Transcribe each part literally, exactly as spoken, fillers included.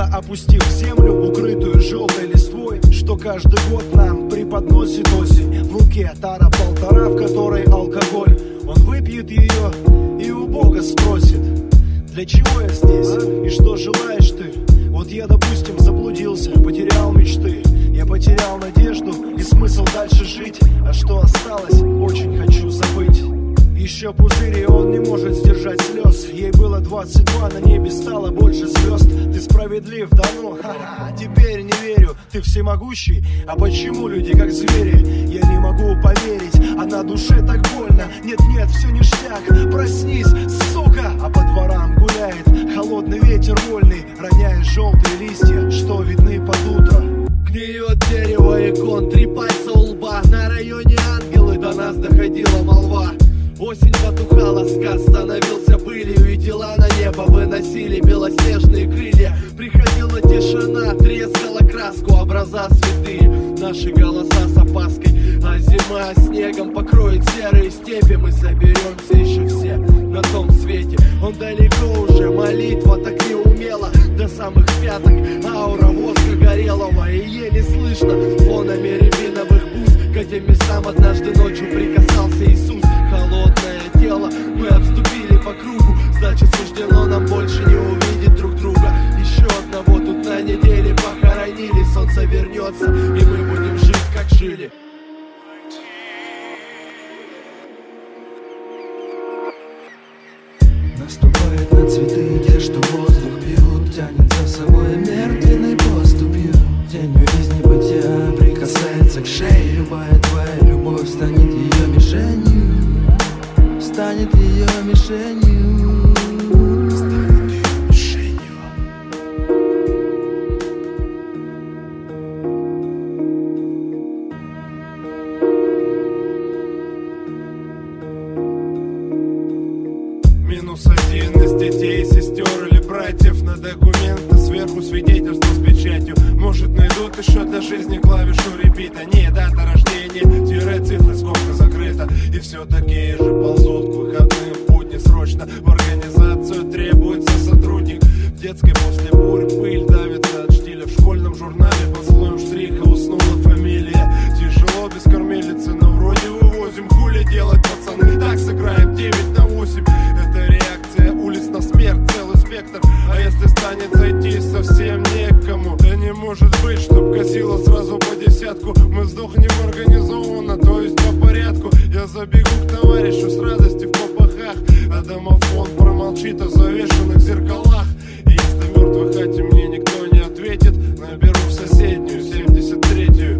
опустив в землю, укрытую желтой листвой, что каждый год нам преподносит осень. В руке тара полтора, в которой алкоголь. Он выпьет ее и у Бога спросит: для чего я здесь и что желаешь ты? Вот я, допустим, заблудился, потерял мечты. Я потерял надежду и смысл дальше жить. А что осталось, очень хочу забыть. Еще пузырь, и он не может сдержать слез. Ей было двадцать два, на небе стало больше звезд. Ты справедлив, да ну, ха-ха, теперь не верю. Ты всемогущий, а почему люди как звери? Я не могу поверить, а на душе так больно. Нет-нет, все ништяк, проснись, сука. А по дворам гуляет холодный ветер вольный, роняя желтые листья, что видны под утро. Гниет дерево икон, три пальца у лба. На районе ангелы, до нас доходила молва. Осень потухала, сказ становился пылью, и дела на небо выносили белоснежные крылья. Приходила тишина, трескала краску, образа святые, наши голоса с опаской. А зима снегом покроет серые степи. Мы соберемся еще все на том свете. Он далеко уже, молитва так неумела, до самых пяток аура воска горелого. И еле слышно фонами рябиновых бус к этим местам однажды ночью прикасался Иисус. Холодное тело мы обступили по кругу, значит суждено нам больше не увидеть друг друга. Еще одного тут на неделе похоронили. Солнце вернется, и мы будем жить, как жили. Наступает на цветы, те, что воздух пьют, тянет за собой мертвенной поступью. Тенью из небытия прикасается к шее. Любая твоя любовь станет ее мишенью. Станет ее мишенью. Станет ее мишенью. Минус один из детей, сестер или братьев. На документы сверху свидетельство с печатью. Может, найдут еще для жизни клавишу репита. Не дата рождения, тире цифры, скобка закрыта. И все такие же ползут к выходным будни срочно. В организацию требуется сотрудник. В детской после бурь пыль давится от штиля. В школьном журнале под слоем штриха уснула фамилия. Тяжело без кормилицы, но вроде вывозим. Хули делать, пацаны, так сыграем девять на восемь. Это реакция улиц на смерть, целый спектр. А если станет зайти совсем некому, да не может быть, чтоб косило сразу по десятку. Мы сдохнем организованно, то есть по порядку. Я забегу к товарищу с радости в попахах, а домофон промолчит о завешенных зеркалах. И если в мертвой хате мне никто не ответит, наберу в соседнюю, семьдесят третью.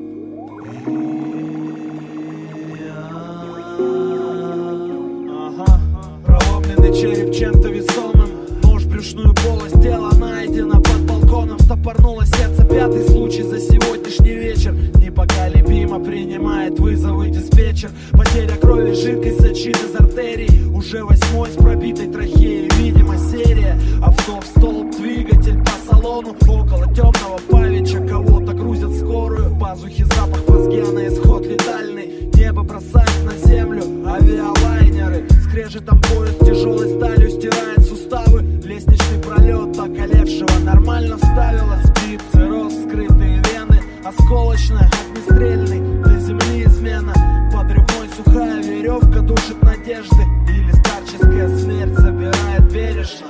Ага, проломленный череп чем-то весомым, нож в брюшную полость, тело найдено под балконом. Стопорнуло сердце, пятый случай за сегодняшний вечер. Непоколебимо принимает вызовы диспетчер. Потеря крови, жидкость сочит из артерий. Уже восьмой с пробитой трахеей, видимо серия. Авто в столб, двигатель по салону. Около темного павича кого-то грузят скорую. В пазухе запах фазгена, исход летальный. Небо бросает на землю авиалайнеры. Скрежетом поезд тяжелой сталью стирает суставы. Лестничный пролет околевшего нормально вставила. Спит, цирроз, скрытые вены. Осколочная, огнестрельный, до земли измена. Под реброй сухая веревка душит надежды. Или старческая смерть забирает бережно.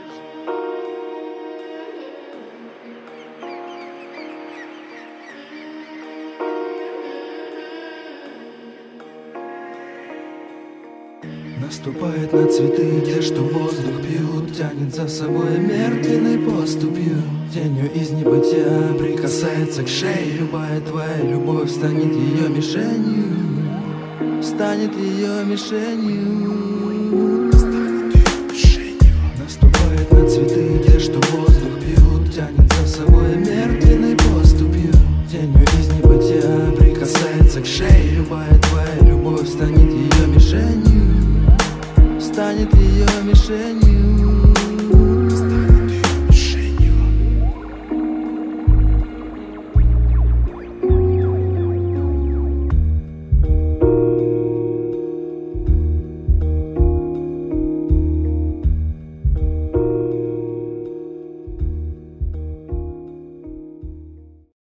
Наступает на цветы, те, что воздух пьют, тянет за собой мертвенной поступью. Тенью из небытия прикасается к шее. Любая твоя любовь станет ее мишенью. Станет ее мишенью.